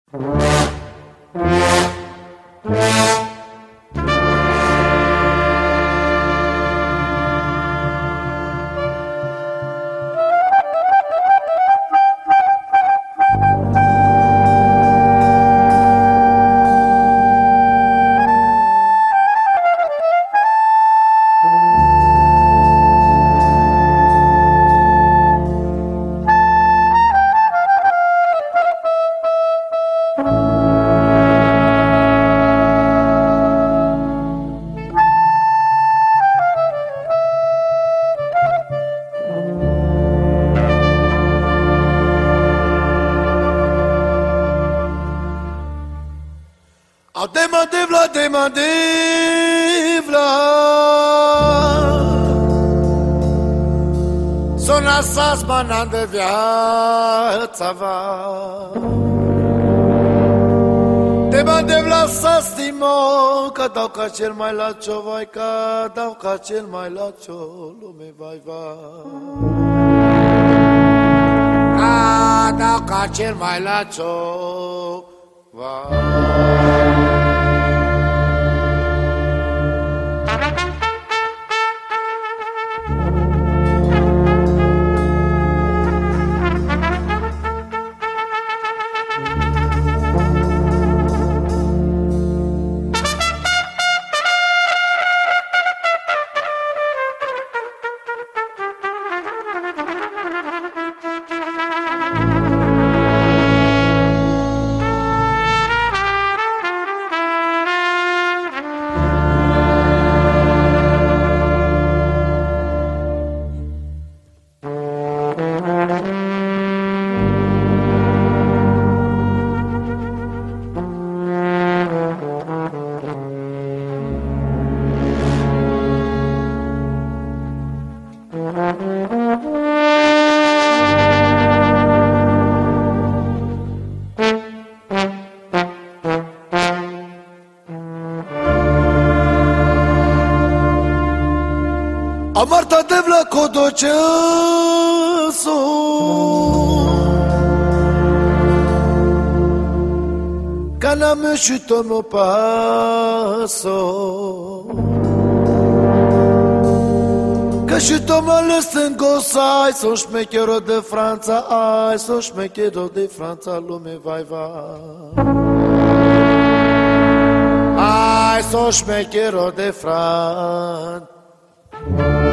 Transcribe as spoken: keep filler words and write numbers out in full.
Au demandé v'la, demandé v'la Son asas manan de viața va Demandé v'la să stimo Că dau ca cel mai la cio, vai Că dau ca cel mai la cio Lume vai va Că dau ca cel mai la cio vai Amarta devla kodočesu Kana me šutomo paso Că šutomo lăstângos Ai son șmechero de Franța Ai son șmechero de Franța Lume vai va Ai son șmechero de Franța